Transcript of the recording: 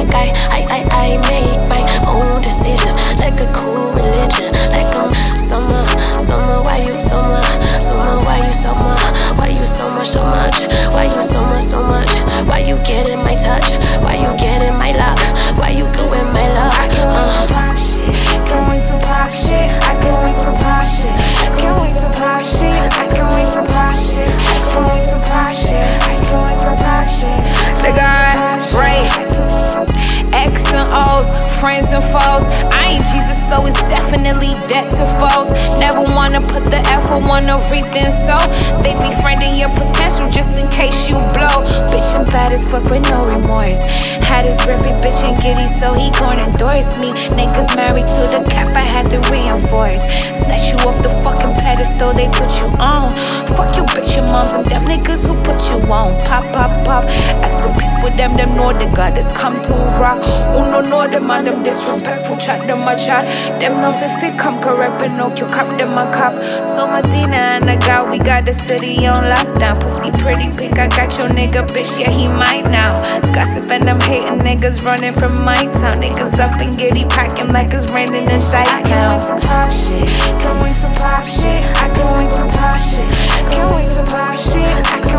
like I make my own decisions, like a cool religion, like I'm summer, why you summer, why you summer, why you so much, why you so much, why you get in my touch, why you get in my luck, why you go in my luck. I can't wait to pop shit, can't wait to pop shit, I can't wait to pop shit, can't wait to pop shit, I can't wait to pop shit, can't wait to pop shit, I can't wait to pop shit. Nigga, right. X and O's, friends and foes. I ain't Jesus, so it's definitely debt to foes. Never wanna put the effort, wanna reap then sow. They befriending your potential just in case you blow. Bitch, I'm bad as fuck with no remorse. Had his rippy bitch and giddy, so he gon' endorse me. Niggas married to the cap, I had to reinforce. Snatch you off the fucking pedestal they put you on. Fuck your bitch, your moms, and them niggas who put you on. Pop, pop, pop. Ask the people, them know the God has come to rock. Uno know them and them disrespectful, chat them a chat. Them know if it come correct, Pinocchio cop them a cop. So Medina and the guy, we got the city on lockdown. Pussy pretty pink, I got your nigga bitch, yeah he mine now. Gossip and them hating niggas running from my town. Niggas up and giddy packing like it's raining in Chi-Town. I can't wait to pop shit, can't wait to pop shit, I can't wait to pop shit, can't wait to pop shit, I can't